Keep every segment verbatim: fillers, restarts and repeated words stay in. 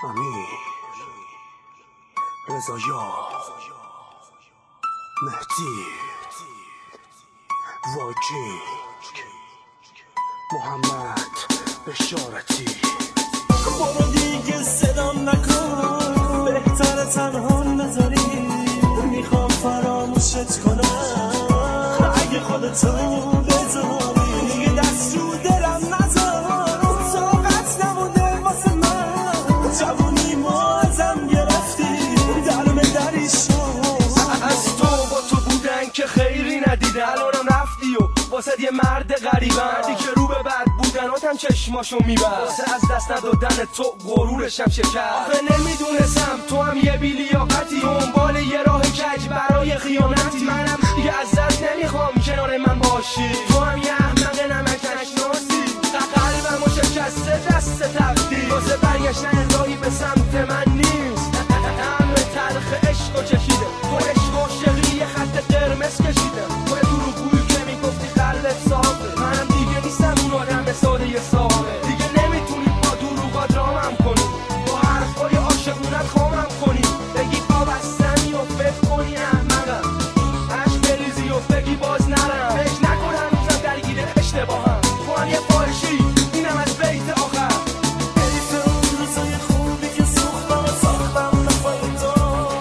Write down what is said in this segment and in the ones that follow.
امیر رضایار مهدی راجینگ محمد بشارتی. برو دیگه صدام نکن، بهتر تنها نذاری، میخوام فراموشت کنم اگه خودتو بذاری. دیگه دست رو دلم نذار، طاقت نمونده واسه من، جوونی ما ازم گرفتی درم دری شد. از تو با تو بودن که خیری ندیده، الانم رفتی و واسه یه مرد غریبه، مردی که رو به بد بودناتم چشماشو میبست، واسه از دست ندادن تو غرورشم شکست. آخه نمیدونستم تو هم یه بیلیاقتی، دنبال یه راه کج برای خیانتی. منم دیگه ازت نمیخوام کنار من باشی، تو هم یه احمق نمک نشناسی، قلبمو شکسته دست تقدیر، واسه برگشتن راهی به سمت من نیست. طعم تلخ عشقو چشیده، تو عشق عاشقی یه خط قرمز کشیده، تو دروغگویی که میگفتی قلبت صافه، منم دیگه نیستم اون آدم ساده صافه. دیگه نمیتونی با دروغات رامم کنی، با حرفای عاشقونت خامم کنی، بگی پا بستنی و فکر کنی احمقم، عشق بریزی و بگی باز نرم. فکر نکن هنوزم درگیر اشتباهم، تو هم یه فاحشی، اینم از بیت آخر. حیف اون روزای خوبی که سوختم و ساختم نفای تو،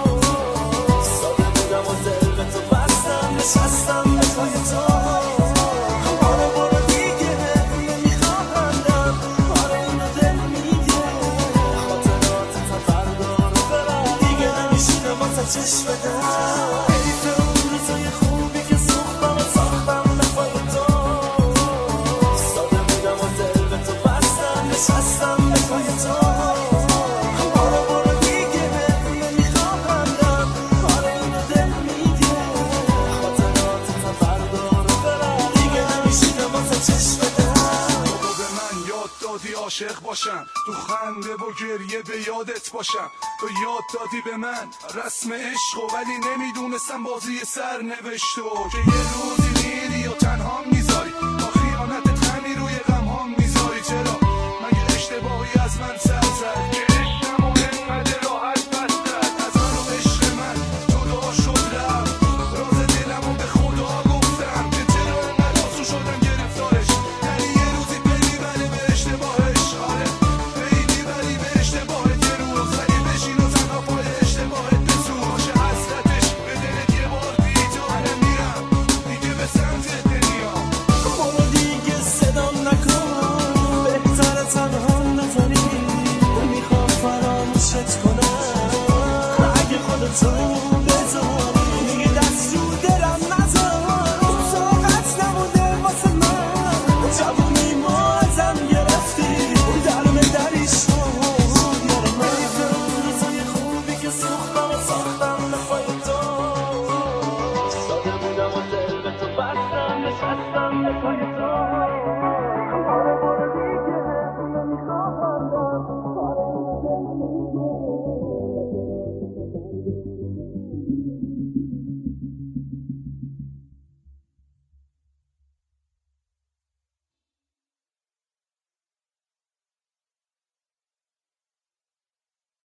ساده بودم و دل به تو بستم، نشستم به پای تو. آره برو دیگه نمیخواهم، آره اینو دل میگه، خاطرات تا فردا رو برم، دیگه نمیشینم واسه چشم بدم. حیف اون روزای خوبی که سوختم و ساختم نفای تو، ساده بودم و دل به تو بستم، نشستم به پای تو. آره برو دیگه نمیخواهم، آره اینو دل میگه، خاطرات تا فردا رو برم، دیگه نمیشینم واسه چشم بدم. بابا به من یاد دادی عاشق باشم، تو خنده و گریه به یادت باشم، تو یاد دادی به من رسم عشقو، ولی نمیدونستم بازی سر نوشتو، که یه روزی میری و تنها میذاری، با خیانتت خمی روی غمهام میذاری. چرا مگه اشتباهی از من سر زد که عشقم و انقدر راحت بستد؟ از من و عشق من جدا شد رفت، راز دلمو به خدا گفتم که چرا انقدر آسون شدم گرفتارش. یعنی یه روزی پیدی بری به اشتباهش، آره پیدی بری به اشتباهت، یه روز ولی بشین و تنها پای اشتباهت بسو، باشه حسرتش به دلت یه بار دید. آره میرم دیگه به سمتت نمیام. برو دیگه صدام نکن، بهتر تنها نذاری، میخوام فراموشت کنم اگه خودتو